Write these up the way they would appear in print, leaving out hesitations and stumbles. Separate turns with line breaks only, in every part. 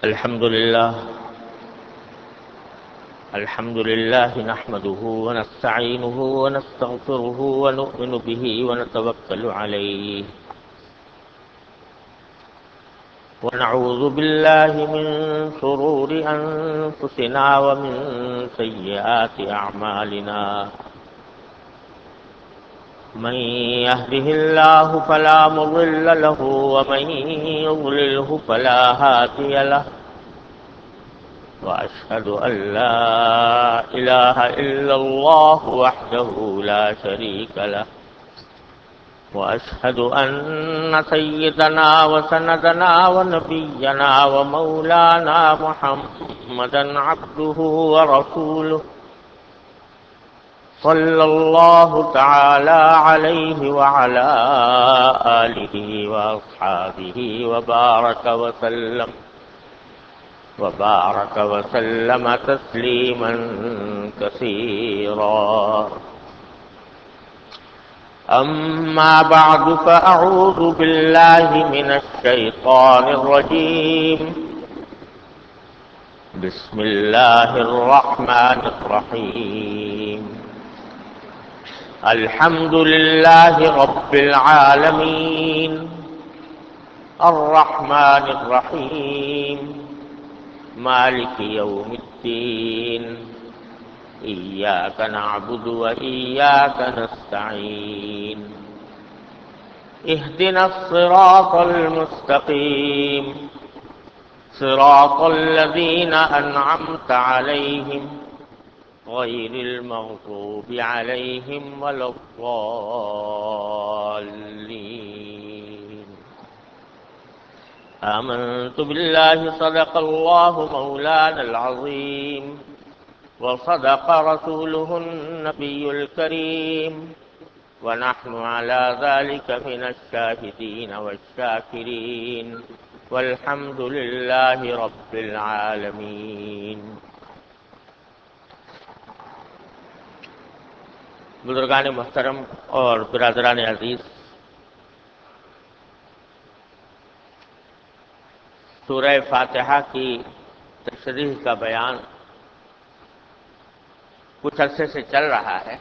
الحمد لله نحمده ونستعينه ونستغفره ونؤمن به ونتوكل عليه ونعوذ بالله من شرور أنفسنا ومن سيئات أعمالنا من يهده الله فلا مضل له ومن يضلله فلا هادي له وأشهد أن لا إله إلا الله وحده لا شريك له وأشهد أن سيدنا وسندنا ونبينا ومولانا محمدا عبده ورسوله صلى الله تعالى عليه وعلى آله وأصحابه وبارك وسلم تسليما كثيرا. أما بعد فأعوذ بالله من الشيطان الرجيم. بسم الله الرحمن الرحيم. الحمد لله رب العالمين الرحمن الرحيم مالك يوم الدين إياك نعبد وإياك نستعين اهدنا الصراط المستقيم صراط الذين أنعمت عليهم غير المغضوب عليهم ولا الضالين. آمنت بالله صدق الله مولانا العظيم وصدق رسوله النبي الكريم ونحن على ذلك من الشاهدين والشاكرين والحمد لله رب العالمين. بزرگان محترم اور برادران عزیز، سورہ فاتحہ کی تشریح کا بیان کچھ عرصے سے چل رہا ہے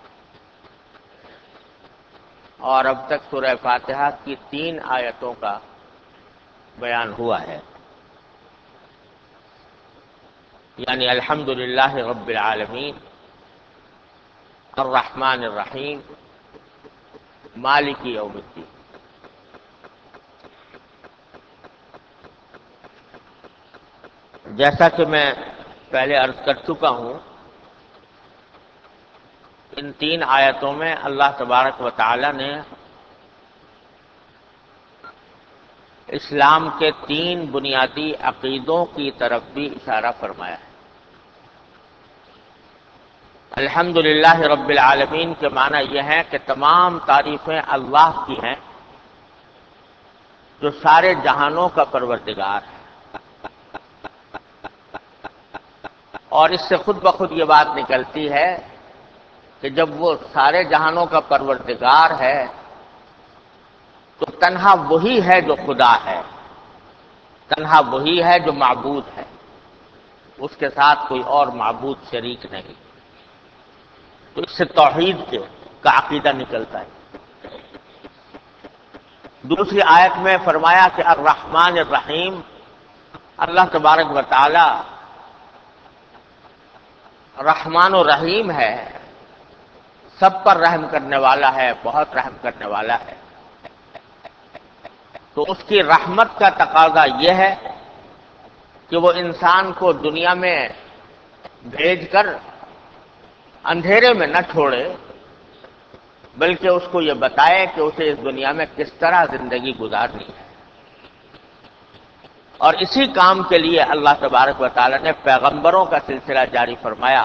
اور اب تک سورہ فاتحہ کی 3 آیتوں کا بیان ہوا ہے، یعنی الحمدللہ رب العالمین الرحمن الرحیم مالک یوم الدین. جیسا کہ میں پہلے عرض کر چکا ہوں، ان 3 آیتوں میں اللہ تبارک و تعالی نے اسلام کے 3 بنیادی عقیدوں کی طرف بھی اشارہ فرمایا ہے. الحمدللہ رب العالمین کے معنی یہ ہے کہ تمام تعریفیں اللہ کی ہیں جو سارے جہانوں کا پروردگار ہے، اور اس سے خود بخود یہ بات نکلتی ہے کہ جب وہ سارے جہانوں کا پروردگار ہے تو تنہا وہی ہے جو خدا ہے، تنہا وہی ہے جو معبود ہے، اس کے ساتھ کوئی اور معبود شریک نہیں. تو اس سے توحید کا عقیدہ نکلتا ہے. دوسری آیت میں فرمایا کہ الرحمن الرحیم، اللہ تبارک و تعالی رحمان و رحیم ہے، سب پر رحم کرنے والا ہے، بہت رحم کرنے والا ہے. تو اس کی رحمت کا تقاضا یہ ہے کہ وہ انسان کو دنیا میں بھیج کر اندھیرے میں نہ چھوڑے، بلکہ اس کو یہ بتائے کہ اسے اس دنیا میں کس طرح زندگی گزارنی ہے. اور اسی کام کے لیے اللہ تبارک و تعالی نے پیغمبروں کا سلسلہ جاری فرمایا،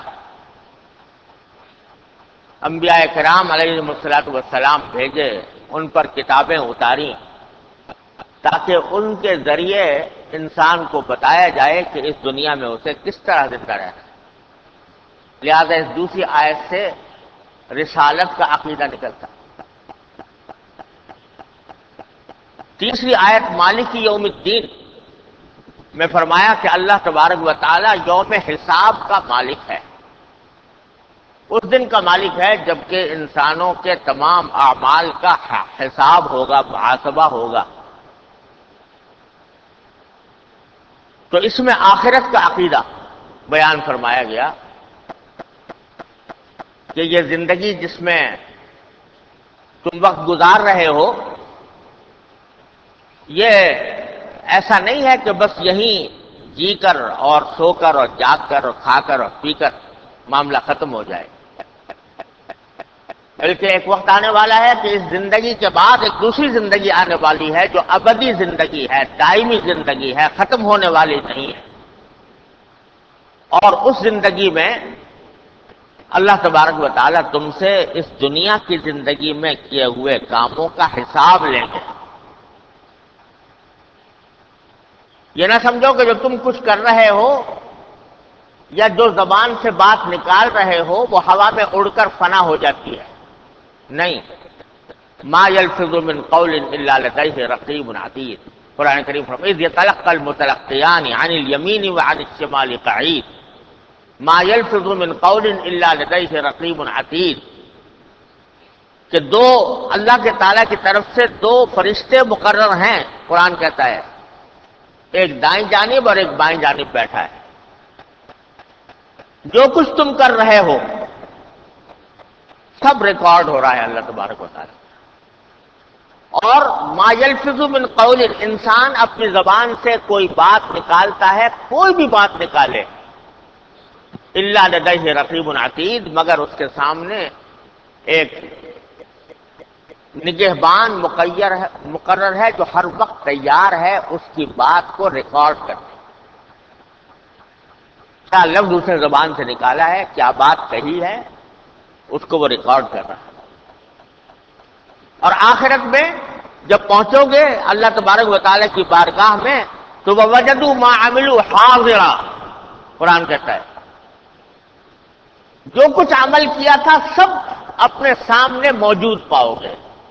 انبیاء کرام علیہم الصلوۃ والسلام بھیجے، ان پر کتابیں اتاری تاکہ ان کے ذریعے انسان کو بتایا جائے کہ اس دنیا میں اسے کس طرح زندہ رہنا ہے. لہذا اس دوسری آیت سے رسالت کا عقیدہ نکلتا. تیسری آیت مالک یوم الدین، میں فرمایا کہ اللہ تبارک و تعالی یوم حساب کا مالک ہے، اس دن کا مالک ہے جبکہ انسانوں کے تمام اعمال کا حساب ہوگا، محاسبہ ہوگا۔ تو اس میں آخرت کا عقیدہ بیان فرمایا گیا کہ یہ زندگی جس میں تم وقت گزار رہے ہو، یہ ایسا نہیں ہے کہ بس یہیں جی کر اور سو کر اور جاگ کر اور کھا کر اور پی کر معاملہ ختم ہو جائے، بلکہ ایک وقت آنے والا ہے کہ اس زندگی کے بعد ایک دوسری زندگی آنے والی ہے جو ابدی زندگی ہے، دائمی زندگی ہے، ختم ہونے والی نہیں ہے۔ اور اس زندگی میں اللہ تبارک و تعالیٰ تم سے اس دنیا کی زندگی میں کیے ہوئے کاموں کا حساب لیں گے۔ یہ نہ سمجھو کہ جو تم کچھ کر رہے ہو یا جو زبان سے بات نکال رہے ہو وہ ہوا میں اڑ کر فنا ہو جاتی ہے، نہیں۔ ما یلفظ من قول الا لدیہ رقیب عتید، قرآن کریم فرماتا ہے اذ یتلقی المتلقیان عن الیمین وعن الشمال قعید، ما یلفظ من قول الا لدیہ رقیب عتید، کہ دو اللہ کے تعالیٰ کی طرف سے دو فرشتے مقرر ہیں، قرآن کہتا ہے، ایک دائیں جانب اور ایک بائیں جانب بیٹھا ہے، جو کچھ تم کر رہے ہو سب ریکارڈ ہو رہا ہے اللہ تبارک و تعالیٰ۔ اور ما یلفظ من قول، انسان اپنی زبان سے کوئی بات نکالتا ہے، کوئی بھی بات نکالے، الا لدیہ رقیب عتید، مگر اس کے سامنے ایک نگہبان مقرر ہے جو ہر وقت تیار ہے اس کی بات کو ریکارڈ کرنے، کیا لفظ اس نے زبان سے نکالا ہے، کیا بات کہی ہے، اس کو وہ ریکارڈ کر رہا ہے۔ اور آخرت میں جب پہنچو گے اللہ تبارک و تعالیٰ کی بارگاہ میں تو وَوَجَدُوا مَا عَمِلُوا حَاضِرًا، قرآن کہتا ہے جو کچھ عمل کیا تھا سب اپنے سامنے موجود پاؤ گے،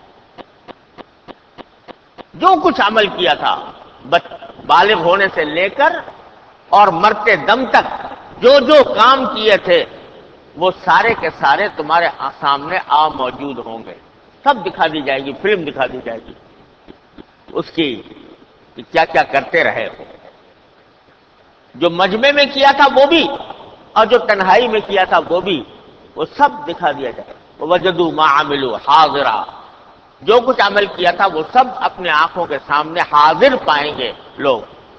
جو کچھ عمل کیا تھا بالغ ہونے سے لے کر اور مرتے دم تک جو جو کام کیے تھے وہ سارے کے سارے تمہارے سامنے موجود ہوں گے، سب دکھا دی جائے گی، فلم دکھا دی جائے گی اس کی کہ کیا کیا کرتے رہے ہو، جو مجمع میں کیا تھا وہ بھی اور جو تنہائی میں کیا تھا وہ بھی، وہ سب دکھا دیا جائے گا۔ وَوَجَدُوا مَا عَمِلُوا حَاضِرًا، جو کچھ عمل کیا تھا وہ سب اپنے آنکھوں کے سامنے حاضر پائیں گے لوگ۔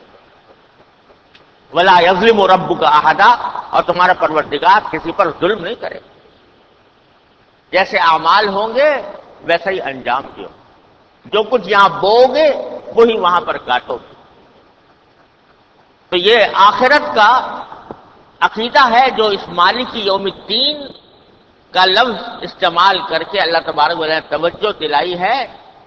وَلَا يَظْلِمُ رَبُّكَ أَحَدًا، اور تمہارا پروردگار کسی پر ظلم نہیں کرے، جیسے اعمال ہوں گے ویسا ہی انجام دیو، جو کچھ یہاں بو گے وہی وہاں پر کاٹو گے۔ تو یہ آخرت کا عقیدہ ہے جو اس مالک یوم الدین کا لفظ استعمال کر کے اللہ تبارک و تعالیٰ نے توجہ دلائی ہے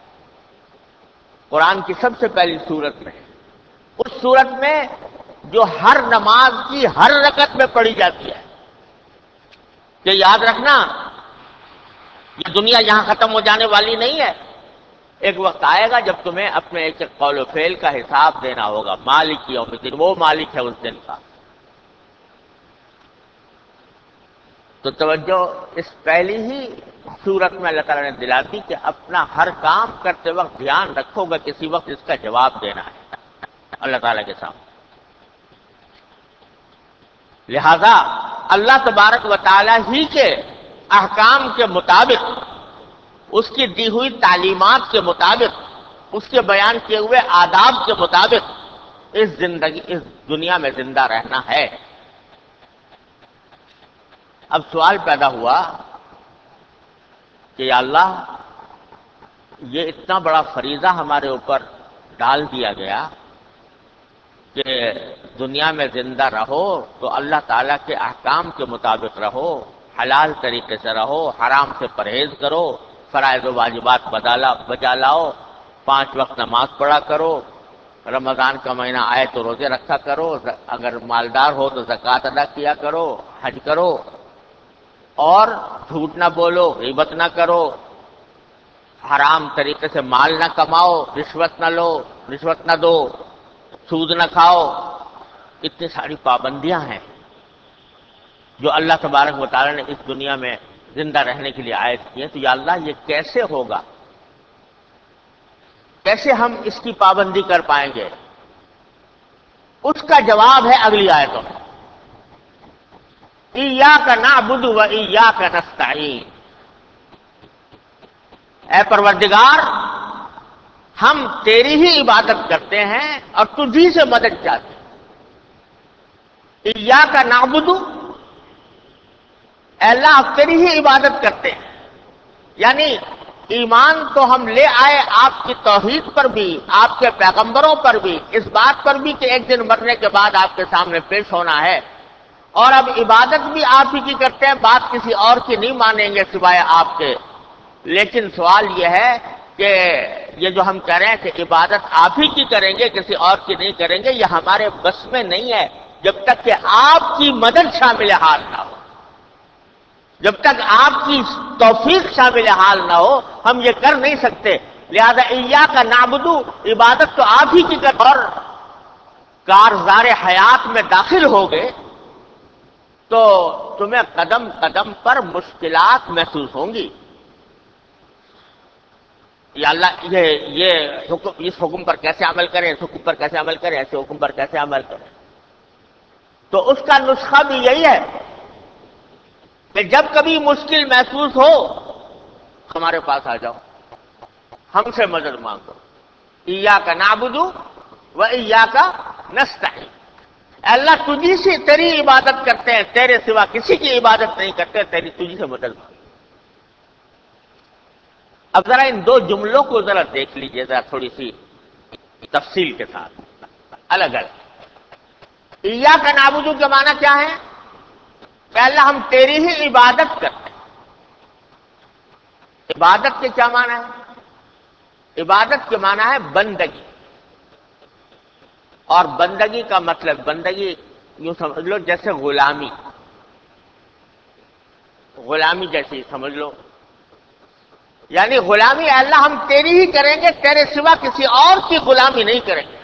قرآن کی سب سے پہلی سورت میں، اس سورت میں جو ہر نماز کی ہر رکعت میں پڑھی جاتی ہے، کہ یاد رکھنا یہ دنیا یہاں ختم ہو جانے والی نہیں ہے، ایک وقت آئے گا جب تمہیں اپنے ایک قول و فعل کا حساب دینا ہوگا، مالک یوم الدین، وہ مالک ہے اس دن کا۔ تو توجہ اس پہلی ہی صورت میں اللہ تعالیٰ نے دلاتی کہ اپنا ہر کام کرتے وقت دھیان رکھو گا کسی وقت اس کا جواب دینا ہے اللہ تعالیٰ کے سامنے۔ لہذا اللہ تبارک و تعالیٰ ہی کے احکام کے مطابق، اس کی دی ہوئی تعلیمات کے مطابق، اس کے بیان کیے ہوئے آداب کے مطابق اس دنیا میں زندہ رہنا ہے۔ اب سوال پیدا ہوا کہ یا اللہ یہ اتنا بڑا فریضہ ہمارے اوپر ڈال دیا گیا کہ دنیا میں زندہ رہو تو اللہ تعالیٰ کے احکام کے مطابق رہو، حلال طریقے سے رہو، حرام سے پرہیز کرو، فرائض و واجبات بجا لاؤ، 5 وقت نماز پڑھا کرو، رمضان کا مہینہ آئے تو روزے رکھا کرو، اگر مالدار ہو تو زکوٰۃ ادا کیا کرو، حج کرو، اور جھوٹ نہ بولو، غیبت نہ کرو، حرام طریقے سے مال نہ کماؤ، رشوت نہ لو، رشوت نہ دو، سود نہ کھاؤ، اتنی ساری پابندیاں ہیں جو اللہ تبارک و تعالیٰ نے اس دنیا میں زندہ رہنے کے لیے عائد کی ہیں، تو یا اللہ یہ کیسے ہوگا؟ کیسے ہم اس کی پابندی کر پائیں گے؟ اس کا جواب ہے اگلی آیتوں میں، ایاک نعبد و ایاک نستعین۔ اے پروردگار، ہم تیری ہی عبادت کرتے ہیں اور تجھی سے مدد چاہتے ہیں۔ ایاک نعبد، اے اللہ آپ تیری ہی عبادت کرتے ہیں، یعنی ایمان تو ہم لے آئے آپ کی توحید پر بھی، آپ کے پیغمبروں پر بھی، اس بات پر بھی کہ ایک دن مرنے کے بعد آپ کے سامنے پیش ہونا ہے، اور اب عبادت بھی آپ ہی کی کرتے ہیں، بات کسی اور کی نہیں مانیں گے سوائے آپ کے۔ لیکن سوال یہ ہے کہ یہ جو ہم کہہ رہے ہیں کہ عبادت آپ ہی کی کریں گے، کسی اور کی نہیں کریں گے، یہ ہمارے بس میں نہیں ہے جب تک کہ آپ کی مدد شامل حال نہ ہو، جب تک آپ کی توفیق شامل حال نہ ہو ہم یہ کر نہیں سکتے۔ لہذا ایاک نعبد، عبادت تو آپ ہی کی کر، اور کارزار حیات میں داخل ہوگے تو تمہیں قدم قدم پر مشکلات محسوس ہوں گی۔ یا اللہ یہ حکم، اس حکم پر کیسے عمل کریں، اس حکم پر کیسے عمل کریں، ایسے حکم پر کیسے عمل کریں؟ تو اس کا نسخہ بھی یہی ہے کہ جب کبھی مشکل محسوس ہو ہمارے پاس آ جاؤ، ہم سے مدد مانگو۔ ایاک نعبد و ایاک نستعین، اللہ تجھی سے تیری عبادت کرتے ہیں، تیرے سوا کسی کی عبادت نہیں کرتے، تجھی سے مدد مانگو۔ اب ذرا ان دو جملوں کو ذرا دیکھ لیجئے، ذرا تھوڑی سی تفصیل کے ساتھ، الگ الگ۔ ایاک نعبد کے معنی کیا ہے؟ کہ اللہ ہم تیری ہی عبادت کرتے ہیں۔ عبادت کے کیا معنی ہے؟ عبادت کے معنی ہے بندگی، اور بندگی کا مطلب، بندگی یوں سمجھ لو جیسے غلامی، غلامی جیسی سمجھ لو، یعنی غلامی اللہ ہم تیری ہی کریں گے، تیرے سوا کسی اور کی غلامی نہیں کریں گے۔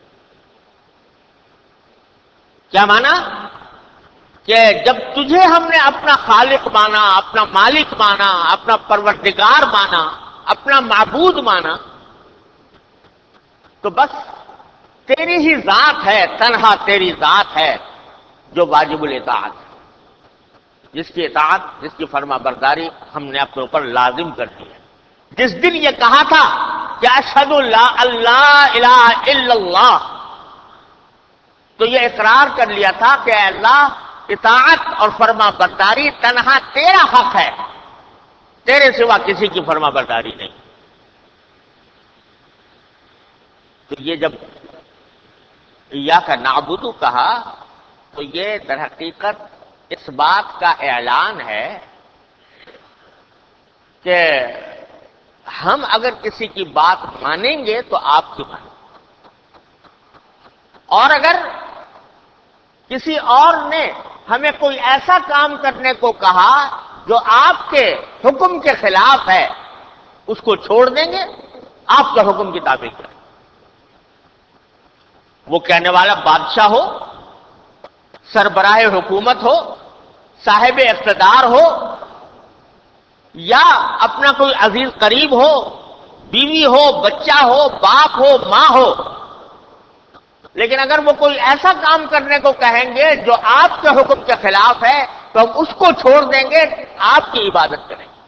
کیا مانا؟ کہ جب تجھے ہم نے اپنا خالق مانا، اپنا مالک مانا، اپنا پروردگار مانا، اپنا معبود مانا، تو بس تیری ہی ذات ہے، تنہا تیری ذات ہے جو واجب الاطاعت ہے، جس کی اطاعت، جس کی فرما برداری ہم نے اپنے اوپر لازم کر دی ہے۔ جس دن یہ کہا تھا کہ اشہد اللہ الہ الا اللہ، تو یہ اقرار کر لیا تھا کہ اے اللہ اطاعت اور فرما برداری تنہا تیرا حق ہے، تیرے سوا کسی کی فرما برداری نہیں۔ تو یہ جب ایاک نعبد کہا تو یہ در حقیقت اس بات کا اعلان ہے کہ ہم اگر کسی کی بات مانیں گے تو آپ کی مانیں گے، اور اگر کسی اور نے ہمیں کوئی ایسا کام کرنے کو کہا جو آپ کے حکم کے خلاف ہے، اس کو چھوڑ دیں گے، آپ کے حکم کی تابع کریں۔ وہ کہنے والا بادشاہ ہو، سربراہ حکومت ہو، صاحب اقتدار ہو، یا اپنا کوئی عزیز قریب ہو، بیوی ہو، بچہ ہو، باپ ہو، ماں ہو، لیکن اگر وہ کوئی ایسا کام کرنے کو کہیں گے جو آپ کے حکم کے خلاف ہے تو ہم اس کو چھوڑ دیں گے، آپ کی عبادت کریں گے۔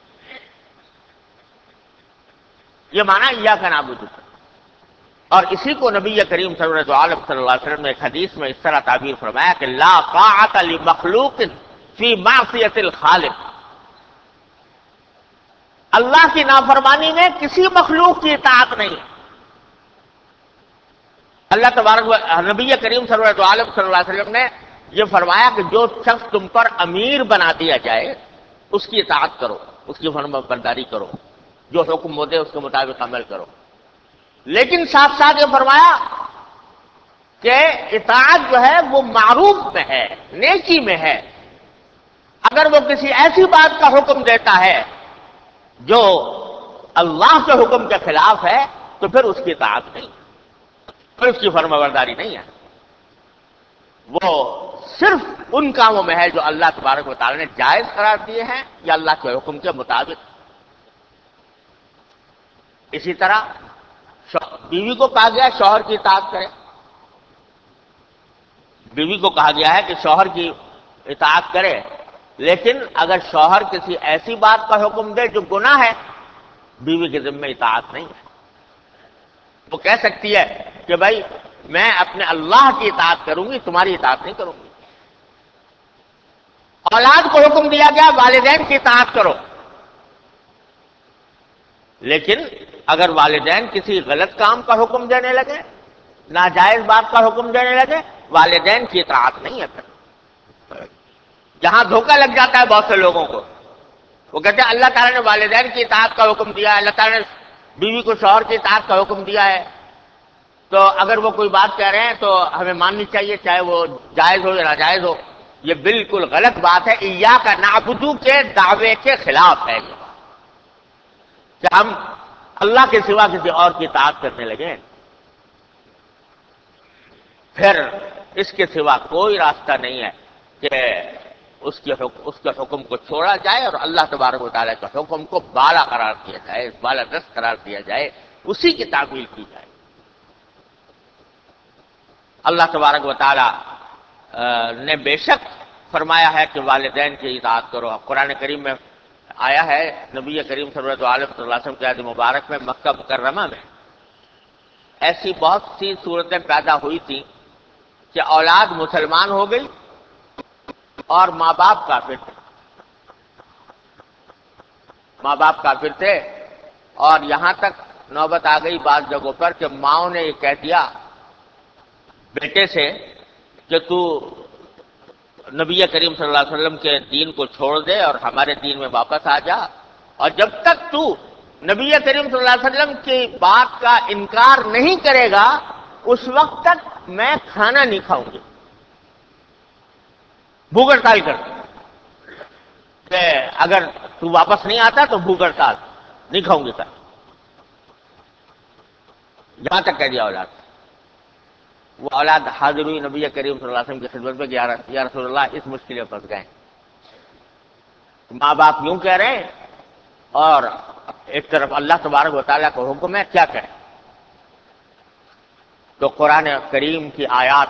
یہ معنی ایاک نعبد۔ اور اسی کو نبی کریم صلی اللہ علیہ وسلم نے ایک حدیث میں اس طرح تعبیر فرمایا کہ لا طاعت لمخلوق فی معصیت الخالق، اللہ کی نافرمانی میں کسی مخلوق کی اطاعت نہیں۔ اللہ تبارک نبی کریم صلی اللہ علیہ وسلم نے یہ فرمایا کہ جو شخص تم پر امیر بنا دیا جائے اس کی اطاعت کرو، اس کی فرما برداری کرو، جو حکم ہو دے اس کے مطابق عمل کرو، لیکن ساتھ ساتھ یہ فرمایا کہ اطاعت جو ہے وہ معروف میں ہے، نیکی میں ہے۔ اگر وہ کسی ایسی بات کا حکم دیتا ہے جو اللہ کے حکم کے خلاف ہے تو پھر اس کی اطاعت نہیں، پھر اس کی فرما برداری نہیں ہے۔ وہ صرف ان کاموں میں ہے جو اللہ تبارک و تعالیٰ نے جائز قرار دیے ہیں یا اللہ کے حکم کے مطابق۔ اسی طرح بیوی کو کہا گیا شوہر کی اطاعت کرے، بیوی کو کہا گیا ہے کہ شوہر کی اطاعت کرے، لیکن اگر شوہر کسی ایسی بات کا حکم دے جو گناہ ہے، بیوی کے ذمہ اطاعت نہیں ہے۔ وہ کہہ سکتی ہے کہ بھائی میں اپنے اللہ کی اطاعت کروں گی، تمہاری اطاعت نہیں کروں گی۔ اولاد کو حکم دیا گیا والدین کی اطاعت کرو، لیکن اگر والدین کسی غلط کام کا حکم دینے لگے، ناجائز بات کا حکم دینے لگے، والدین کی اطاعت نہیں ہے۔ پھر جہاں دھوکہ لگ جاتا ہے بہت سے لوگوں کو، وہ کہتے ہیں اللہ تعالیٰ نے والدین کی اطاعت کا حکم دیا ہے، اللہ تعالیٰ نے بیوی کو شوہر کی اطاعت کا حکم دیا ہے، تو اگر وہ کوئی بات کہہ رہے ہیں تو ہمیں ماننی چاہیے، چاہے وہ جائز ہو یا ناجائز ہو۔ یہ بالکل غلط بات ہے، ایاک نعبد کے دعوے کے خلاف ہے کہ ہم اللہ کے سوا کسی اور کی اطاعت کرنے لگے۔ پھر اس کے سوا کوئی راستہ نہیں ہے کہ اس کے حکم کو چھوڑا جائے اور اللہ تبارک و تعالیٰ کے حکم کو بالا قرار دیا جائے، بالا دست قرار دیا جائے، اسی کی تعمیل کی جائے۔ اللہ تبارک و تعالیٰ نے بے شک فرمایا ہے کہ والدین کی اطاعت کرو۔ قرآن کریم میں آیا ہے، نبی کریم صلی اللہ علیہ وسلم کی عہد مبارک میں مکہ مکرمہ میں ایسی بہت سی صورتیں پیدا ہوئی تھیں کہ اولاد مسلمان ہو گئی اور ماں باپ کافر تھے، ماں باپ کافر تھے، اور یہاں تک نوبت آ گئی بعض جگہوں پر کہ ماؤں نے یہ کہہ دیا بیٹے سے کہ تو نبی کریم صلی اللہ علیہ وسلم کے دین کو چھوڑ دے اور ہمارے دین میں واپس آ جا، اور جب تک تو نبی کریم صلی اللہ علیہ وسلم کی بات کا انکار نہیں کرے گا اس وقت تک میں کھانا نہیں کھاؤں گی، بھوک ہڑتال کر کہ اگر تو واپس نہیں آتا تو بھوک ہڑتال، نہیں کھاؤں گی سر، یہاں تک کہہ دیا اولاد۔ وہ اولاد حاضر ہوئی نبی کریم صلی اللہ علیہ وسلم کی خدمت میں، یا رسول اللہ اس مشکل میں پھنس گئے، ماں باپ یوں کہہ رہے ہیں اور ایک طرف اللہ تبارک و تعالیٰ کا حکم ہے، کیا کریں؟ تو قرآن کریم کی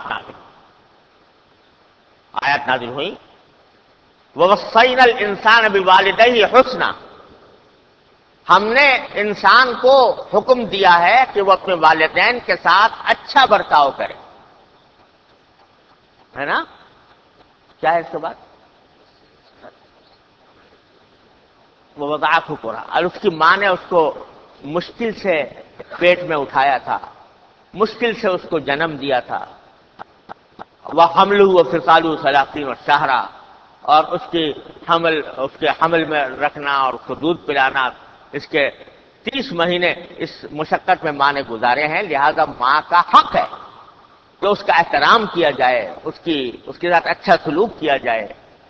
آیات نازل ہوئی، وَوَصَّيْنَا الْإِنسَانَ بِوَالِدَيْهِ حُسْنًا، ہم نے انسان کو حکم دیا ہے کہ وہ اپنے والدین کے ساتھ اچھا برتاؤ کرے، ہے نا؟ کیا ہے اس کے بعد؟ وہ وضعته کرا، اور اس کی ماں نے اس کو مشکل سے پیٹ میں اٹھایا تھا، مشکل سے اس کو جنم دیا تھا، وَحَمْلُهُ وَفِصَالُهُ 30 شهرا، اور اس کے حمل میں رکھنا اور اس کو دودھ پلانا، اس کے 30 مہینے اس مشقت میں ماں نے گزارے ہیں، لہذا ماں کا حق ہے کہ اس کا احترام کیا جائے، اس کے ساتھ اچھا سلوک کیا جائے۔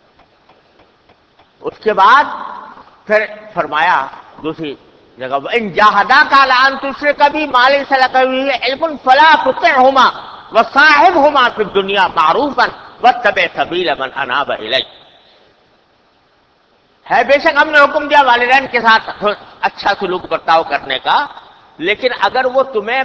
اس کے بعد پھر فرمایا دوسری جگہ، ان جاہداک علی ان تشرک بی ما لیس لک بہ علم فلا تطعهما وصاحبهما فی الدنیا معروفا واتبع سبیل من اناب الی، ہے بے شک ہم نے حکم دیا والدین کے ساتھ اچھا سلوک برتاؤ کرنے کا، لیکن اگر وہ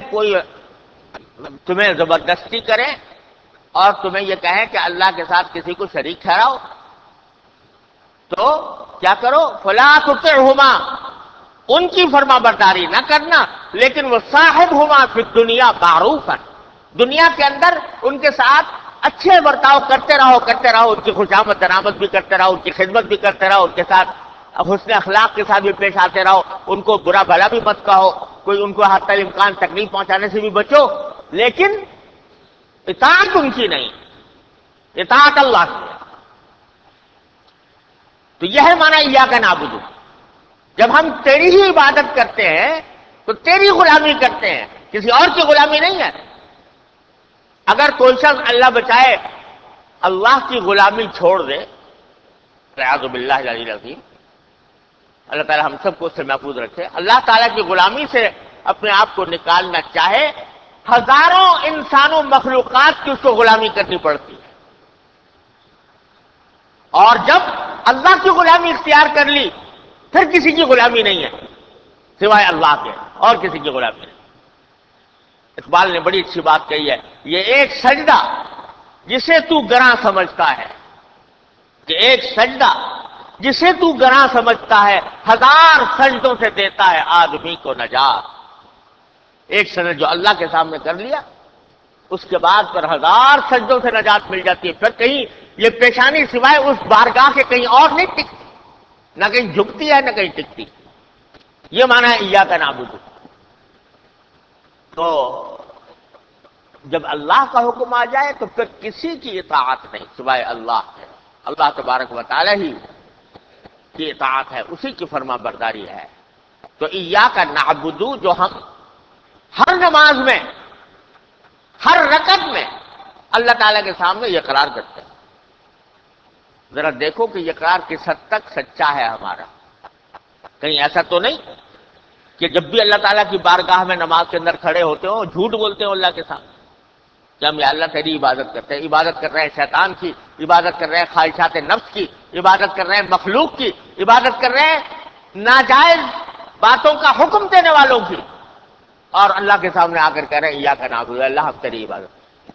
تمہیں زبردستی کریں اور تمہیں یہ کہیں کہ اللہ کے ساتھ کسی کو شریک ٹھہراؤ تو کیا کرو؟ فلا تطعهما، ان کی فرما برداری نہ کرنا، لیکن وہ صاحبهما فی الدنیا معروفا، دنیا کے اندر ان کے ساتھ اچھے برتاؤ کرتے رہو، ان کی خوشامد درآمد بھی کرتے رہو، ان کی خدمت بھی کرتے رہو، ان کے ساتھ حسن اخلاق کے ساتھ بھی پیش آتے رہو، ان کو برا بھلا بھی مت کہو، کوئی ان کو حتی الامکان تکلیف پہنچانے سے بھی بچو، لیکن اطاعت ان کی نہیں، اطاعت اللہ کی۔ تو یہ ہے معنی ایاک نعبد، جب ہم تیری ہی عبادت کرتے ہیں تو تیری غلامی کرتے ہیں، کسی اور کی غلامی نہیں ہے۔ اگر کوئی شخص اللہ بچائے اللہ کی غلامی چھوڑ دے، اعوذ باللہ العلی العظیم، اللہ تعالی ہم سب کو اس سے محفوظ رکھے، اللہ تعالیٰ کی غلامی سے اپنے آپ کو نکالنا چاہے، ہزاروں انسانوں مخلوقات کی اس کو غلامی کرنی پڑتی ہے، اور جب اللہ کی غلامی اختیار کر لی پھر کسی کی غلامی نہیں ہے سوائے اللہ کے، اور کسی کی غلامی نہیں۔ اقبال نے بڑی اچھی بات کہی ہے، یہ ایک سجدہ جسے تو گراں سمجھتا ہے، کہ ایک سجدہ جسے تو گراں سمجھتا ہے، ہزار سجدوں سے دیتا ہے آدمی کو نجات۔ ایک سجدہ جو اللہ کے سامنے کر لیا اس کے بعد پر ہزار سجدوں سے نجات مل جاتی ہے، پھر کہیں یہ پیشانی سوائے اس بارگاہ کے کہیں اور نہیں ٹکتی، نہ کہیں جھکتی ہے نہ کہیں ٹکتی۔ یہ معنی ہے ایاک نعبد۔ تو جب اللہ کا حکم آ جائے تو پھر کسی کی اطاعت نہیں سوائے اللہ کے، اللہ تبارک و تعالی ہی کی اطاعت ہے، اسی کی فرما برداری ہے۔ تو ایاک نعبد جو ہم ہر نماز میں ہر رکعت میں اللہ تعالیٰ کے سامنے یہ اقرار کرتے ہیں۔ ذرا دیکھو کہ یہ اقرار کس حد تک سچا ہے ہمارا، کہیں ایسا تو نہیں کہ جب بھی اللہ تعالیٰ کی بارگاہ میں نماز کے اندر کھڑے ہوتے ہو جھوٹ بولتے ہو اللہ کے سامنے کہ ہم یا اللہ تیری عبادت کرتے ہیں، عبادت کر رہے ہیں شیطان کی، عبادت کر رہے ہیں خواہشات نفس کی، عبادت کر رہے ہیں مخلوق کی، عبادت کر رہے ہیں ناجائز باتوں کا حکم دینے والوں کی، اور اللہ کے سامنے آ کر کہہ رہے ہیں ایاک نعبد، اللہ ہم تیری عبادت۔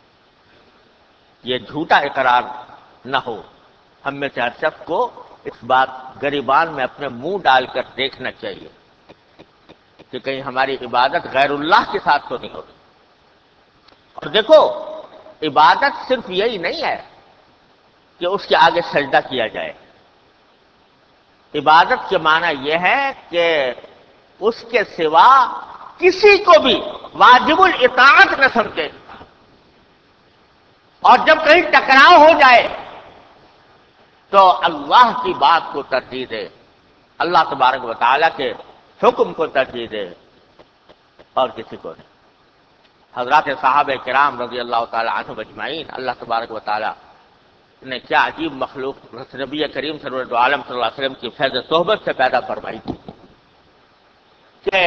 یہ جھوٹا اقرار نہ ہو، ہم میں سے ہر شخص کو اس بات گریبان میں اپنے منہ ڈال کر دیکھنا چاہیے کہ کہیں ہماری عبادت غیر اللہ کے ساتھ تو نہیں ہوتی۔ اور دیکھو عبادت صرف یہی نہیں ہے کہ اس کے آگے سجدہ کیا جائے، عبادت کے معنی یہ ہے کہ اس کے سوا کسی کو بھی واجب الاطاعت نہ سمجھے، اور جب کہیں ٹکراؤ ہو جائے تو اللہ کی بات کو ترجیح دے، اللہ تبارک و تعالیٰ کے حکم کو ترجیح دے، اور کسی کو نہیں۔ حضرات صحابہ کرام رضی اللہ تعالی عنہم اجمعین، اللہ تبارک و تعالیٰ نے کیا عجیب مخلوق نبی کریم سرورت عالم صلی اللہ علیہ وسلم کی فیض صحبت سے پیدا فرمائی تھی کہ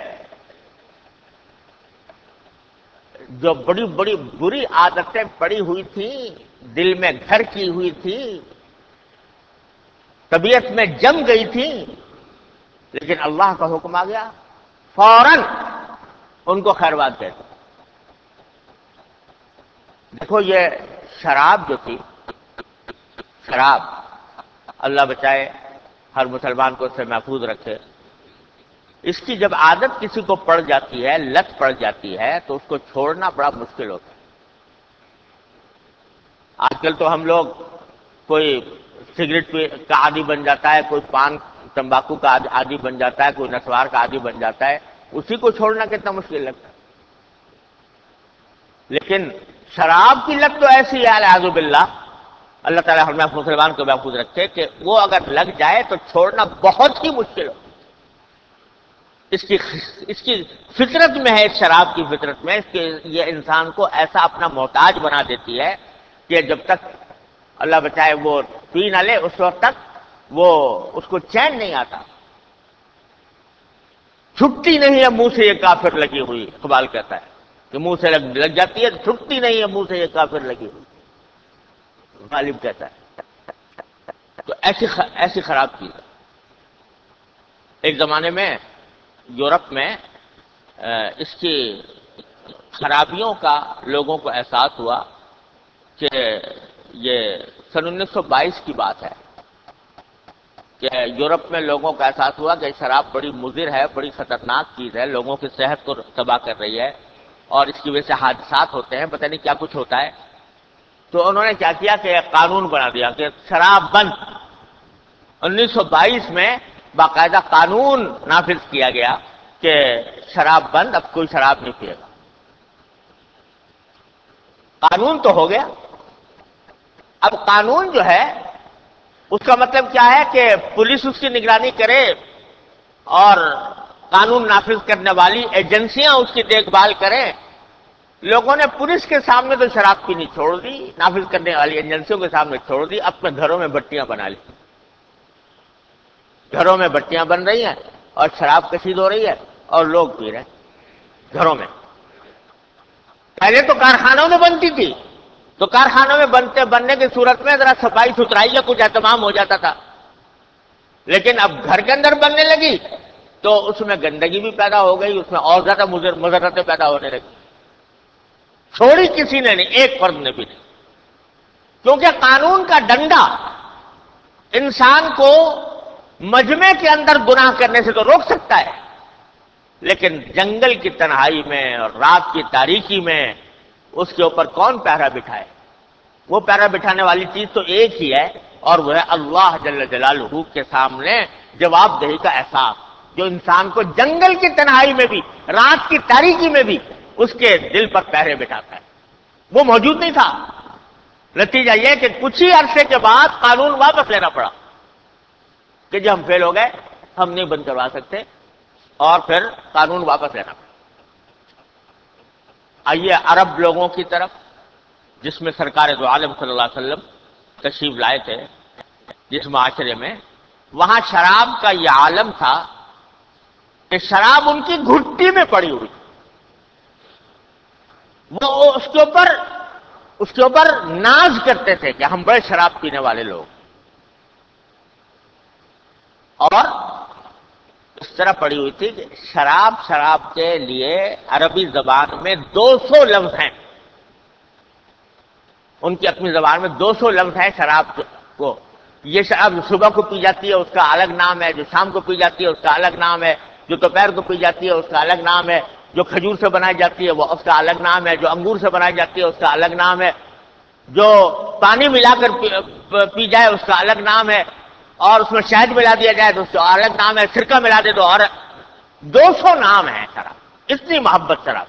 جو بڑی بڑی بری عادتیں پڑی ہوئی تھیں، دل میں گھر کی ہوئی تھی، طبیعت میں جم گئی تھی، لیکن اللہ کا حکم آ گیا فوراً ان کو خیروات دے دو۔ دیکھو یہ شراب جو تھی، شراب اللہ بچائے ہر مسلمان کو اس سے محفوظ رکھے، اس کی جب عادت کسی کو پڑ جاتی ہے، لت پڑ جاتی ہے، تو اس کو چھوڑنا بڑا مشکل ہوتا ہے۔ آج کل تو ہم لوگ کوئی سگریٹ کا عادی بن جاتا ہے، کوئی پان تمباکو کا عادی بن جاتا ہے، کوئی نسوار کا عادی بن جاتا ہے، اسی کو چھوڑنا کتنا مشکل لگتا ہے۔ لیکن شراب کی لت تو ایسی ہے اعوذ باللہ، اللہ تعالیٰ ہم مسلمان کو محفوظ رکھے، کہ وہ اگر لگ جائے تو چھوڑنا بہت ہی مشکل ہو۔ اس کی فطرت میں ہے، اس شراب کی فطرت میں اس کے یہ انسان کو ایسا اپنا محتاج بنا دیتی ہے کہ جب تک اللہ بچائے وہ پی نہ لے اس وقت تک وہ اس کو چین نہیں آتا، چھٹتی نہیں ہے منہ سے یہ کافر لگی ہوئی، اقبال کہتا ہے کہ منہ سے لگ جاتی ہے، چھٹتی نہیں ہے منہ سے یہ کافر لگی ہوئی، غالب کہتا ہے۔ تو ایسی خراب چیز ہے۔ ایک زمانے میں یورپ میں اس کی خرابیوں کا لوگوں کو احساس ہوا کہ یہ سن 1922 کی بات ہے کہ یورپ میں لوگوں کا احساس ہوا کہ شراب بڑی مضر ہے، بڑی خطرناک چیز ہے، لوگوں کی صحت کو تباہ کر رہی ہے، اور اس کی وجہ سے حادثات ہوتے ہیں، پتہ نہیں کیا کچھ ہوتا ہے۔ تو انہوں نے کیا کیا کہ قانون بنا دیا کہ شراب بند۔ 1922 میں باقاعدہ قانون نافذ کیا گیا کہ شراب بند، اب کوئی شراب نہیں پیے گا۔ قانون تو ہو گیا، اب قانون جو ہے اس کا مطلب کیا ہے کہ پولیس اس کی نگرانی کرے اور قانون نافذ کرنے والی ایجنسیاں اس کی دیکھ بھال کریں۔ لوگوں نے پولیس کے سامنے تو شراب پینی چھوڑ دی، نافذ کرنے والی ایجنسیوں کے سامنے چھوڑ دی، اپنے گھروں میں بٹیاں بنا لی، گھروں میں بٹیاں بن رہی ہیں اور شراب کشید ہو رہی ہے اور لوگ پی رہے ہیں گھروں میں۔ پہلے تو کارخانوں میں بنتی تھی، تو کارخانوں میں بننے کی صورت میں ذرا صفائی ستھرائی کا کچھ اہتمام ہو جاتا تھا، لیکن اب گھر کے اندر بننے لگی تو اس میں گندگی بھی پیدا ہو گئی، اس میں اور زیادہ مضرتیں پیدا ہونے لگی. چھوڑی کسی نے نہیں، ایک فرد نے بھی نہیں، کیونکہ قانون کا ڈنڈا انسان کو مجمع کے اندر گناہ کرنے سے تو روک سکتا ہے، لیکن جنگل کی تنہائی میں اور رات کی تاریکی میں اس کے اوپر کون پہرا بٹھائے؟ وہ پہرا بٹھانے والی چیز تو ایک ہی ہے، اور وہ ہے اللہ جل جلالہ کے سامنے جواب دہی کا احساس، جو انسان کو جنگل کی تنہائی میں بھی، رات کی تاریکی میں بھی اس کے دل پر پہرے بٹھاتا ہے. وہ موجود نہیں تھا. نتیجہ یہ کہ کچھ ہی عرصے کے بعد قانون واپس لینا پڑا کہ جب ہم فیل ہو گئے، ہم نہیں بند کروا سکتے، اور پھر قانون واپس لینا پڑا. آئیے عرب لوگوں کی طرف، جس میں سرکار دو عالم صلی اللہ علیہ وسلم تشریف لائے تھے، جس معاشرے میں وہاں شراب کا یہ عالم تھا کہ شراب ان کی گھٹی میں پڑی ہوئی، وہ اس کے اوپر ناز کرتے تھے کہ ہم بڑے شراب پینے والے لوگ. اور اس طرح پڑی ہوئی تھی کہ شراب کے لیے عربی زبان میں 200 لفظ ہیں، ان کی اپنی زبان میں 200 لفظ ہیں شراب کو. یہ شراب صبح کو پی جاتی ہے اس کا الگ نام ہے، جو شام کو پی جاتی ہے اس کا الگ نام ہے، جو دوپہر کو پی جاتی ہے اس کا الگ نام ہے، جو کھجور سے بنائی جاتی ہے وہ اس کا الگ نام ہے، جو انگور سے بنائی جاتی ہے اس کا الگ نام ہے، جو پانی ملا کر پی جائے اس کا الگ نام ہے، اور اس میں شہد ملا دیا جائے تو اس کا الگ نام ہے، سرکہ ملا دے تو اور 200 نام ہیں شراب. اتنی محبت شراب.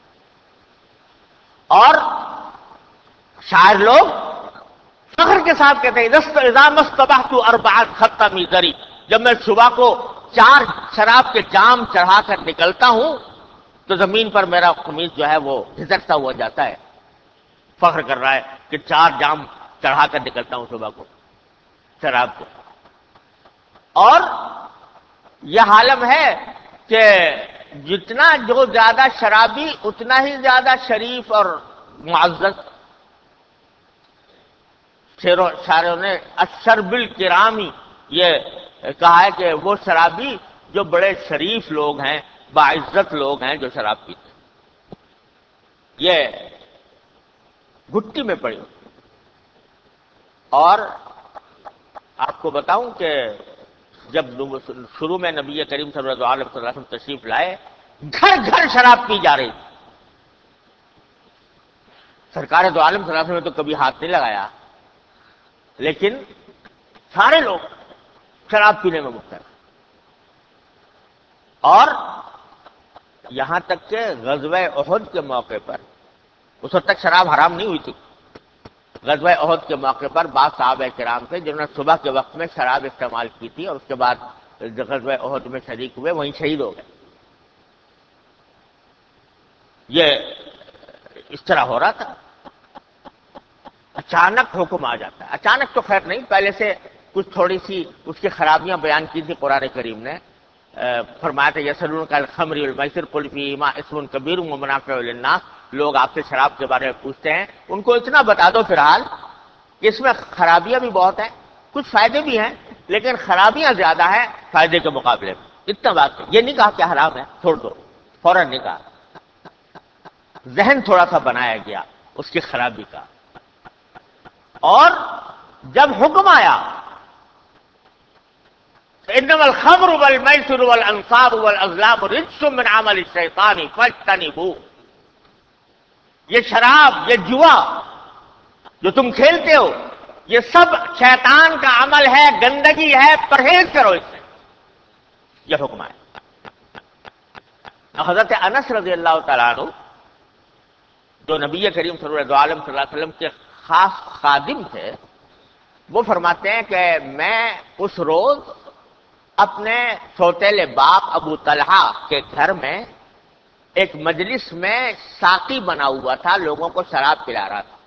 اور شاعر لوگ فخر کے ساتھ کہتے ہیں اذا مصطبحت اربعا خط میزری، جب میں صبح کو 4 شراب کے جام چڑھا کر نکلتا ہوں تو زمین پر میرا قمیص جو ہے وہ گھسٹتا ہوا جاتا ہے. فخر کر رہا ہے کہ 4 جام چڑھا کر نکلتا ہوں صبح کو شراب کو. اور یہ عالم ہے کہ جتنا جو زیادہ شرابی اتنا ہی زیادہ شریف اور معزز. شاعروں نے الشرب الکرامی یہ کہا ہے کہ وہ شرابی جو بڑے شریف لوگ ہیں، باعزت لوگ ہیں جو شراب پیتے ہیں. یہ گھٹی میں پڑی. اور آپ کو بتاؤں کہ جب شروع میں نبی کریم صلی اللہ علیہ وسلم تشریف لائے، گھر گھر شراب پی جا رہی تھی. سرکار دو عالم صلی اللہ علیہ وسلم نے تو کبھی ہاتھ نہیں لگایا، لیکن سارے لوگ شراب پینے میں مبتلا. اور یہاں تک کہ غزوہ احد کے موقع پر، اس وقت تک شراب حرام نہیں ہوئی تھی، غزوہ احد کے موقع پر بعض صحابہ کرام تھے جنہوں نے صبح کے وقت میں شراب استعمال کی تھی، اور اس کے بعد غزوہ احد میں شریک ہوئے، وہیں شہید ہو گئے. یہ اس طرح ہو رہا تھا. اچانک حکم آ جاتا ہے. اچانک تو خیر نہیں، پہلے سے کچھ تھوڑی سی اس کی خرابیاں بیان کی تھی قرآن کریم نے. فرمایا تھا یسألونک عن الخمر والمیسر قل فیہما اسم کبیر ومنافع للناس، لوگ آپ سے شراب کے بارے میں پوچھتے ہیں، ان کو اتنا بتا دو فی الحال کہ اس میں خرابیاں بھی بہت ہیں، کچھ فائدے بھی ہیں، لیکن خرابیاں زیادہ ہیں فائدے کے مقابلے میں. اتنا بات ہے. یہ نہیں کہا کہ حرام ہے چھوڑ دو، فوراً نہیں کہا. ذہن تھوڑا سا بنایا گیا اس کی خرابی کا. اور جب حکم آیا انما الخمر والمیسر والانصاب والازلام رجس من عمل الشیطان فاجتنبوہ، یہ شراب، یہ جوا جو تم کھیلتے ہو، یہ سب شیطان کا عمل ہے، گندگی ہے، پرہیز کرو اس سے. یہ حکم ہے. حضرت انس رضی اللہ تعالیٰ عنہ جو نبی کریم صلی اللہ علیہ وسلم کے خاص خادم تھے، وہ فرماتے ہیں کہ میں اس روز اپنے سوتیلے باپ ابو طلحہ کے گھر میں ایک مجلس میں ساقی بنا ہوا تھا، لوگوں کو شراب پلا رہا تھا.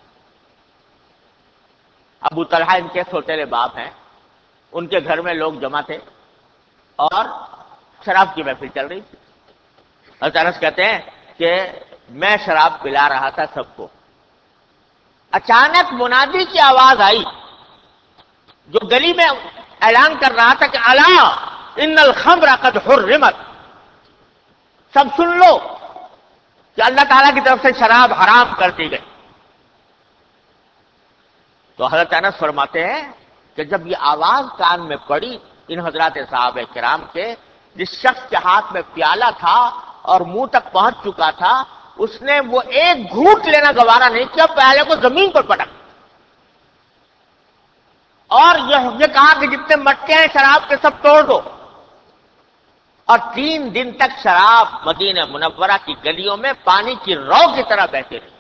ابو طلحہ ان کے سوتیلے باپ ہیں، ان کے گھر میں لوگ جمع تھے اور شراب کی محفل چل رہی تھی. حضرت انس کہتے ہیں کہ میں شراب پلا رہا تھا سب کو. اچانک منادی کی آواز آئی جو گلی میں اعلان کر رہا تھا کہ الا ان الخمر قد حرمت، سب سن لو کہ اللہ تعالیٰ کی طرف سے شراب حرام کر دی گئی۔ تو حضرت انس فرماتے ہیں کہ جب یہ آواز کان میں پڑی ان حضرات صحابہ کرام کے، جس شخص کے ہاتھ میں پیالہ تھا اور منہ تک پہنچ چکا تھا، اس نے وہ ایک گھونٹ لینا گوارا نہیں کیا، پیالے کو زمین پر پٹک اور یہ کہا کہ جتنے مٹکے ہیں شراب کے سب توڑ دو، اور 3 دن تک شراب مدینہ منورہ کی گلیوں میں پانی کی رو کی طرح بہتے رہی۔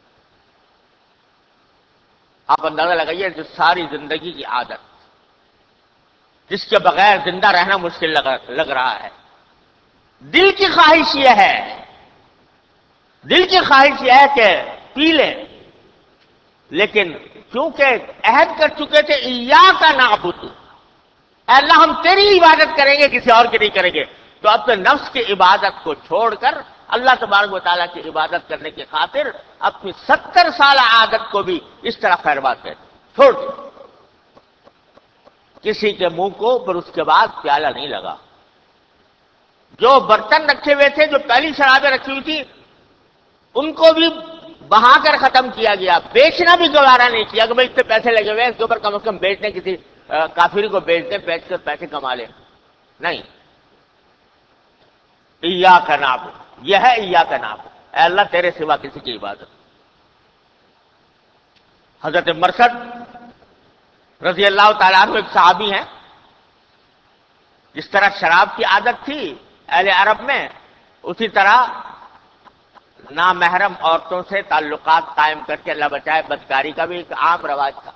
آپ اندازہ لگائیے جو ساری زندگی کی عادت، جس کے بغیر زندہ رہنا مشکل لگ رہا ہے، دل کی خواہش یہ ہے، دل کی خواہش یہ ہے کہ پی لیں، لیکن کیونکہ عہد کر چکے تھے ایاک نعبد، اے اللہ ہم تیری عبادت کریں گے، کسی اور کی نہیں کریں گے، تو اپنے نفس کی عبادت کو چھوڑ کر اللہ تبارک و تعالیٰ کی عبادت کرنے کی خاطر اپنی 70 سال عادت کو بھی اس طرح خیربات کرتے چھوڑ دیں۔ کسی کے منہ کو پھر اس کے بعد پیالہ نہیں لگا۔ جو برتن رکھے ہوئے تھے، جو پہلی شرابیں رکھی ہوئی تھی، ان کو بھی بہا کر ختم کیا گیا، بیچنا بھی گوارا نہیں کیا کہ بھائی اتنے پیسے لگے ہوئے ہیں، اس کے اوپر کم از کم بیچ دیں، کسی کافری کو بیچ دیں، بیچ کر پیسے کما لیں، نہیں۔ ایاک نعبد، یہ ہے ایاک نعبد، اے اللہ تیرے سوا کسی کی عبادت۔ حضرت مرثد رضی اللہ تعالیٰ عنہ ایک صحابی ہیں، جس طرح شراب کی عادت تھی اہل عرب میں، اسی طرح نامحرم عورتوں سے تعلقات قائم کر کے اللہ بچائے بدکاری کا بھی ایک عام رواج تھا۔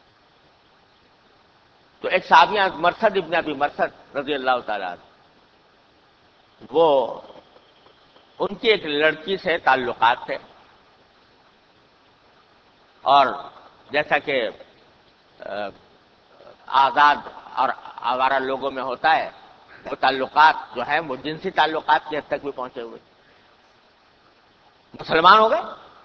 تو ایک صحابی مرثد ابن ابی مرثد رضی اللہ تعالیٰ عنہ، وہ ان کی ایک لڑکی سے تعلقات تھے، اور جیسا کہ آزاد اور آوارہ لوگوں میں ہوتا ہے، وہ تعلقات جو ہیں وہ جنسی تعلقات کی حد تک بھی پہنچے ہوئے۔ مسلمان ہو گئے،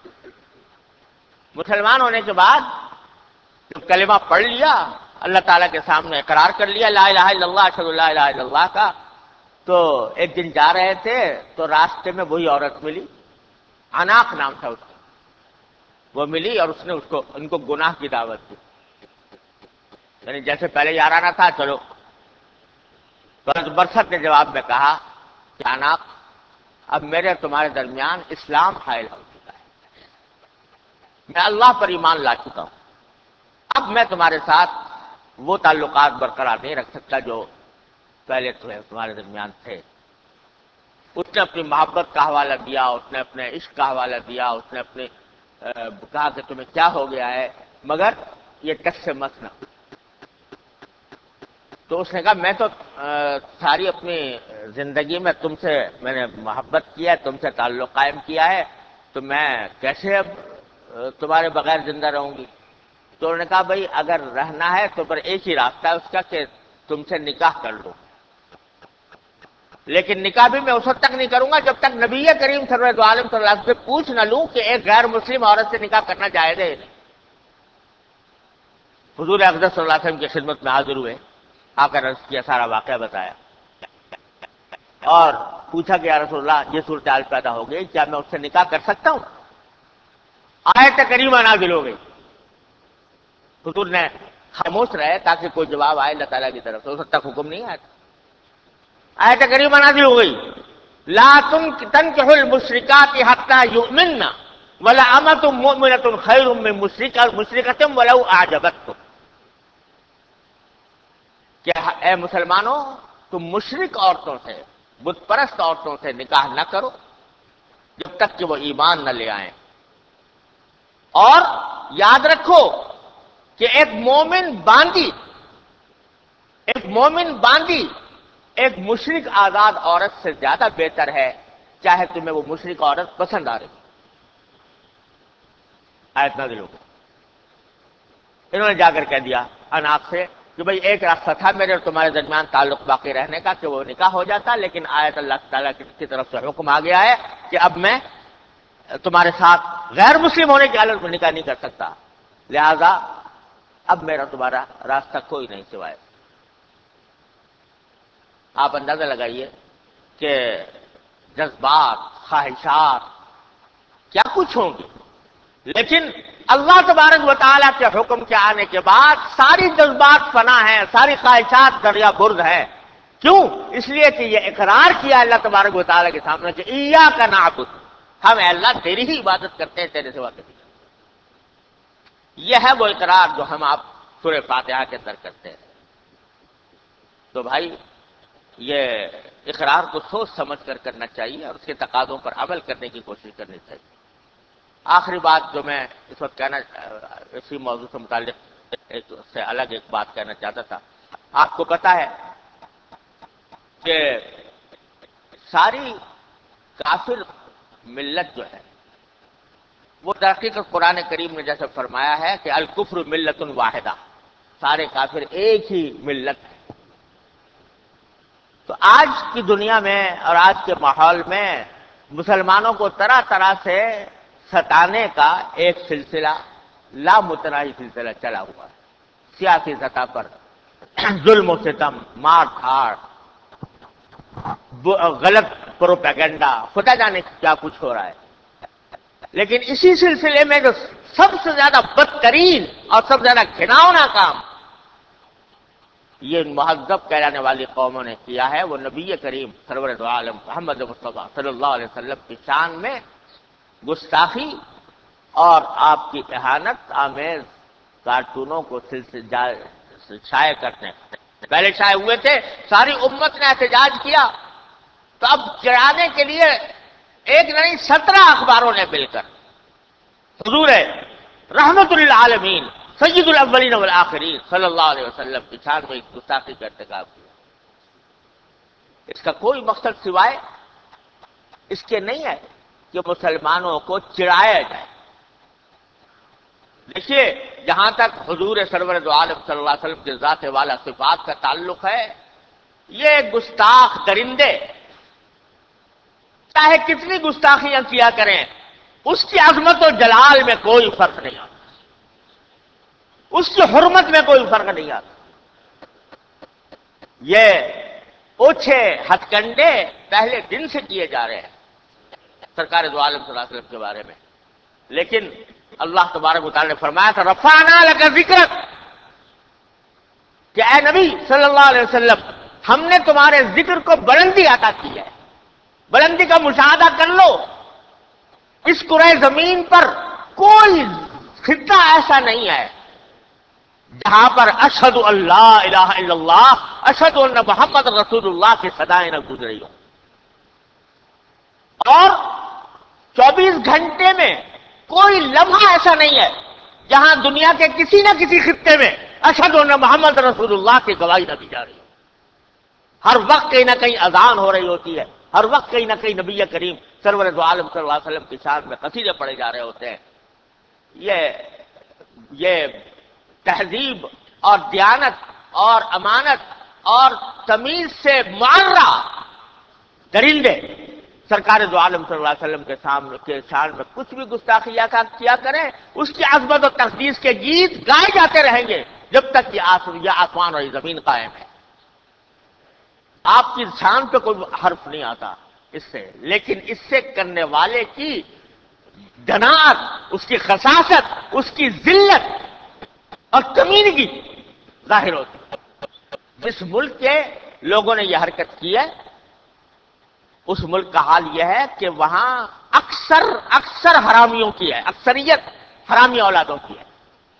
مسلمان ہونے کے بعد جب کلمہ پڑھ لیا، اللہ تعالیٰ کے سامنے اقرار کر لیا لا الہ الا اللہ اشہد ان لا الہ الا اللہ کا، تو ایک دن جا رہے تھے تو راستے میں وہی عورت ملی، عناق نام تھا اس کا، وہ ملی اور اس نے ان کو گناہ کی دعوت دی، یعنی جیسے پہلے یارانہ تھا چلو۔ تو مرثد نے جواب میں کہا کہ عناق، اب میرے تمہارے درمیان اسلام حائل ہو چکا ہے، میں اللہ پر ایمان لا چکا ہوں، اب میں تمہارے ساتھ وہ تعلقات برقرار نہیں رکھ سکتا جو پہلے تمہارے درمیان تھے۔ اس نے اپنی محبت کا حوالہ دیا، اس نے اپنے عشق کا حوالہ دیا، اس نے اپنے کہا کہ تمہیں کیا ہو گیا ہے، مگر یہ ٹچ سے مت نہ۔ تو اس نے کہا میں تو ساری اپنی زندگی میں تم سے میں نے محبت کیا ہے، تم سے تعلق قائم کیا ہے، تو میں کیسے اب تمہارے بغیر زندہ رہوں گی؟ تو انہوں نے کہا بھائی اگر رہنا ہے تو پر ایک ہی راستہ ہے اس کا کہ تم سے نکاح کر لو، لیکن نکاح بھی میں اس وقت تک نہیں کروں گا جب تک نبی کریم صلی اللہ علیہ وسلم سے پوچھ نہ لوں کہ ایک غیر مسلم عورت سے نکاح کرنا جائز ہے۔ حضور اقدس صلی اللہ علیہ وسلم کی خدمت میں حاضر ہوئے، آ کر عرض کیا، سارا واقعہ بتایا اور پوچھا کہ یا رسول اللہ یہ صورتحال پیدا ہو گئی، کیا میں اس سے نکاح کر سکتا ہوں؟ آیت کریمہ نازل ہو گئی، حضور نے خاموش رہے تاکہ کوئی جواب آئے اللہ تعالیٰ کی طرف سے، اس وقت تک حکم نہیں آیا تھا۔ آیت کریمہ نازل ہو گئی، لا تنکحوا المشرکات حتی یؤمنن ولأمۃ مؤمنۃ خیر من مشرکۃ ولو اعجبتکم، کہ اے مسلمانوں تم مشرک عورتوں سے، بت پرست عورتوں سے نکاح نہ کرو جب تک کہ وہ ایمان نہ لے آئیں، اور یاد رکھو کہ ایک مومن باندی ایک مشرک آزاد عورت سے زیادہ بہتر ہے، چاہے تمہیں وہ مشرک عورت پسند آ رہی۔ آیت نازل ہو گئی، انہوں نے جا کر کہہ دیا عناق سے کہ بھئی ایک راستہ تھا میرے اور تمہارے درمیان تعلق باقی رہنے کا کہ وہ نکاح ہو جاتا، لیکن آیت اللہ تعالیٰ کی طرف سے حکم آ گیا ہے کہ اب میں تمہارے ساتھ غیر مسلم ہونے کی حالت میں نکاح نہیں کر سکتا، لہذا اب میرا تمہارا راستہ کوئی نہیں سوائے. آپ اندازہ لگائیے کہ جذبات، خواہشات کیا کچھ ہوں گی، لیکن اللہ تبارک و تعالیٰ کے حکم کے آنے کے بعد ساری جذبات فنا ہیں، ساری خواہشات دریا برد ہیں. کیوں؟ اس لیے کہ یہ اقرار کیا اللہ تبارک و تعالیٰ کے سامنے کہ ایاک نعبد، ہم اے اللہ تیری ہی عبادت کرتے ہیں، تیرے سوا کسی. یہ ہے وہ اقرار جو ہم آپ سورہ فاتحہ کے اندر کرتے ہیں. تو بھائی یہ اقرار کو سوچ سمجھ کر کرنا چاہیے اور اس کے تقاضوں پر عمل کرنے کی کوشش کرنی چاہیے. آخری بات جو میں اس وقت کہنا، اسی موضوع سے متعلق ایک سے الگ ایک بات کہنا چاہتا تھا. آپ کو پتا ہے کہ ساری کافر ملت جو ہے وہ تحقیق قرآن کریم نے جیسے فرمایا ہے کہ الکفر ملت واحدہ، سارے کافر ایک ہی ملت ہے. تو آج کی دنیا میں اور آج کے ماحول میں مسلمانوں کو طرح طرح سے ستانے کا ایک سلسلہ، لامتناہی سلسلہ چلا ہوا ہے. سیاسی سطح پر ظلم و ستم، مار دھاڑ، غلط پروپیگنڈا، خدا جانے کیا کچھ ہو رہا ہے. لیکن اسی سلسلے میں جو سب سے زیادہ بدترین اور سب سے زیادہ گھناؤنا کام یہ مہذب کہلانے والی قوموں نے کیا ہے، وہ نبی کریم سرور دو عالم محمد مصطفیٰ صلی اللہ علیہ وسلم کی شان میں گستاخی اور آپ کی اہانت آمیز کارٹونوں کو شائع کرتے ہیں. پہلے شائع ہوئے تھے، ساری امت نے احتجاج کیا، تو اب گرانے کے لیے ایک نہیں 17 اخباروں نے مل کر حضور رحمت للعالمین سید الاولین والآخرین صلی اللہ علیہ وسلم کی شان میں گستاخی کا ارتکاب کیا. اس کا کوئی مقصد سوائے اس کے نہیں ہے کہ مسلمانوں کو چڑھایا جائے. دیکھیے، جہاں تک حضور سرور دو عالم صلی اللہ علیہ وسلم کے ذات والا صفات کا تعلق ہے، یہ گستاخ درندے چاہے کتنی گستاخیاں کیا کریں، اس کی عظمت و جلال میں کوئی فرق نہیں آتا، اس کی حرمت میں کوئی فرق نہیں آتا. یہ اوچھے ہتھ کنڈے پہلے دن سے کیے جا رہے ہیں سرکار دو عالم صلی اللہ علیہ وسلم کے بارے میں. لیکن اللہ تبارک و تعالی نے فرمایا تھا رفعنا لک ذکرک، کہ اے نبی صلی اللہ علیہ وسلم ہم نے تمہارے ذکر کو بلندی عطا کی ہے. بلندی کا مشاہدہ کر لو، اس کرۂ زمین پر کوئی خطہ ایسا نہیں ہے جہاں پر اشہد اللہ الہ الا اللہ، اشہد ان محمد رسول اللہ کی صدائیں نہ گزری ہو. اور 24 گھنٹے میں کوئی لمحہ ایسا نہیں ہے جہاں دنیا کے کسی نہ کسی خطے میں اشہد ان محمد رسول اللہ کی گواہی نہ دی جا رہی ہو. ہر وقت کہیں نہ کہیں اذان ہو رہی ہوتی ہے، ہر وقت کہیں نہ کہیں نبی کریم سرور دو عالم صلی اللہ علیہ وسلم کی شان میں قصیدے پڑھے جا رہے ہوتے ہیں. یہ تہذیب اور دیانت اور امانت اور تمیز سے معرہ درندے سرکار دو عالم صلی اللہ علیہ وسلم کے شان میں کچھ بھی گستاخی کیا کریں، اس کی عظمت و تقدیس کے گیت گائے جاتے رہیں گے جب تک یہ آسمان اور یہ زمین قائم ہے. آپ کی شان پہ کوئی حرف نہیں آتا اس سے، لیکن اس سے کرنے والے کی دناعت، اس کی خساست، اس کی ذلت اور کمینگی ظاہر ہوتی ہے. جس ملک کے لوگوں نے یہ حرکت کی ہے اس ملک کا حال یہ ہے کہ وہاں اکثر حرامیوں کی ہے، اکثریت حرامی اولادوں کی ہے.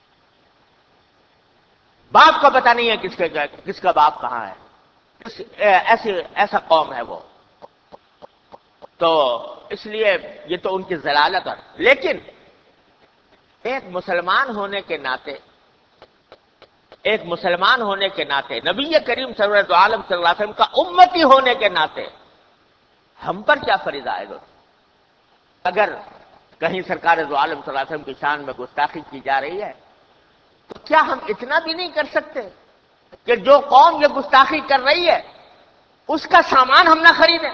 باپ کا پتہ نہیں ہے کس کا باپ کہاں ہے. ایسا قوم ہے وہ. تو اس لیے یہ تو ان کی ضلالت ہے. لیکن ایک مسلمان ہونے کے ناطے نبی کریم سرور دو عالم صلی اللہ علیہ وسلم کا امتی ہونے کے ناطے ہم پر کیا فریضہ عائد ہوتا؟ اگر کہیں سرکار دو عالم صلی اللہ علیہ وسلم کی شان میں گستاخی کی جا رہی ہے تو کیا ہم اتنا بھی نہیں کر سکتے کہ جو قوم یہ گستاخی کر رہی ہے اس کا سامان ہم نہ خریدیں؟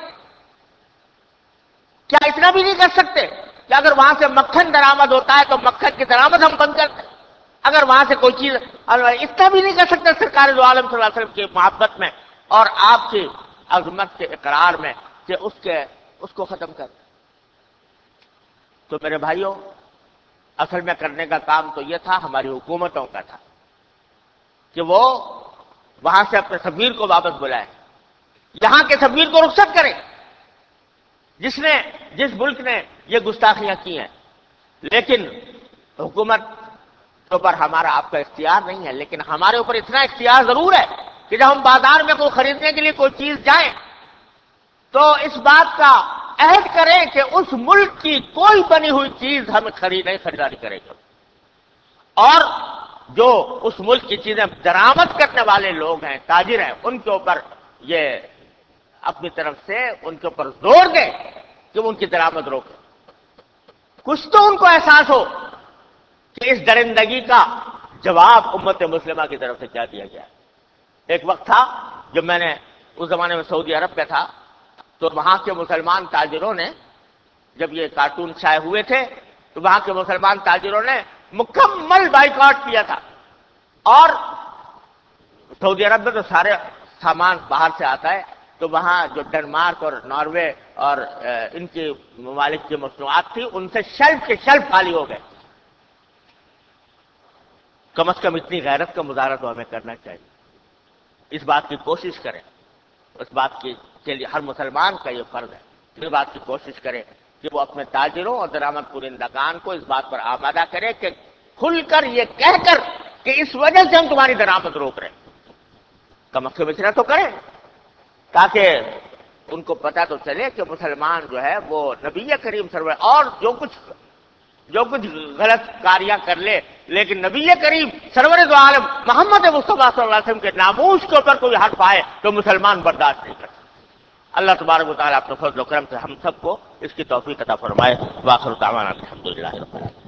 کیا اتنا بھی نہیں کر سکتے کہ اگر وہاں سے مکھن درآمد ہوتا ہے تو مکھن کی درآمد ہم بند کر دیں؟ اگر وہاں سے کوئی چیز اتنا بھی نہیں کر سکتا سرکار دو عالم صلی اللہ علیہ وسلم کی محبت میں اور آپ کی عظمت کے اقرار میں کہ اس کو ختم کر. تو میرے بھائیوں، اصل میں کرنے کا کام تو یہ تھا، ہماری حکومتوں کا تھا کہ وہ وہاں سے اپنے سفیر کو واپس بلائیں، یہاں کے سفیر کو رخصت کریں جس ملک نے یہ گستاخیاں کی ہیں. لیکن حکومت کے اوپر ہمارا آپ کا اختیار نہیں ہے، لیکن ہمارے اوپر اتنا اختیار ضرور ہے کہ جب ہم بازار میں کوئی خریدنے کے لیے کوئی چیز جائیں تو اس بات کا عہد کریں کہ اس ملک کی کوئی بنی ہوئی چیز ہم خریداری کریں گے، اور جو اس ملک کی چیزیں درآمد کرنے والے لوگ ہیں، تاجر ہیں، ان کے اوپر یہ اپنی طرف سے ان کے اوپر زور دیں کہ وہ ان کی درآمد روکیں. کچھ تو ان کو احساس ہو کہ اس درندگی کا جواب امت مسلمہ کی طرف سے کیا دیا گیا ہے. ایک وقت تھا جب میں نے اس زمانے میں سعودی عرب میں تھا، تو وہاں کے مسلمان تاجروں نے، جب یہ کارٹون شائع ہوئے تھے تو وہاں کے مسلمان تاجروں نے مکمل بائیکاٹ کیا تھا. اور سعودی عرب میں تو سارے سامان باہر سے آتا ہے، تو وہاں جو ڈنمارک اور ناروے اور ان کے ممالک کی مصنوعات تھی ان سے شیلف کے شیلف خالی ہو گئے. کم از کم اتنی غیرت کا مظاہرہ تو ہمیں کرنا چاہیے، اس بات کی کوشش کریں، اس بات کے لیے ہر مسلمان کا یہ فرض ہے، اس بات کی کوشش کرے کہ وہ اپنے تاجروں اور درآمد کنندگان کو اس بات پر آمادہ کرے کہ کھل کر یہ کہہ کر کہ اس وجہ سے ہم تمہاری درآمد روک رہے ہیں، کم از کم اتنا تو کریں تاکہ ان کو پتہ تو چلے کہ مسلمان جو ہے وہ نبی کریم سرور، اور جو کچھ غلط کاریاں کر لے لیکن نبی کریم سرور دو عالم محمد مصطفیٰ صلی اللہ علیہ وسلم کے ناموس کے اوپر کوئی حرف آئے تو مسلمان برداشت نہیں کرتا. اللہ تبارک و تعالیٰ اپنے فضل و کرم سے ہم سب کو اس کی توفیق عطا فرمائے. وآخر دعوانا الحمدللہ رب العالمین.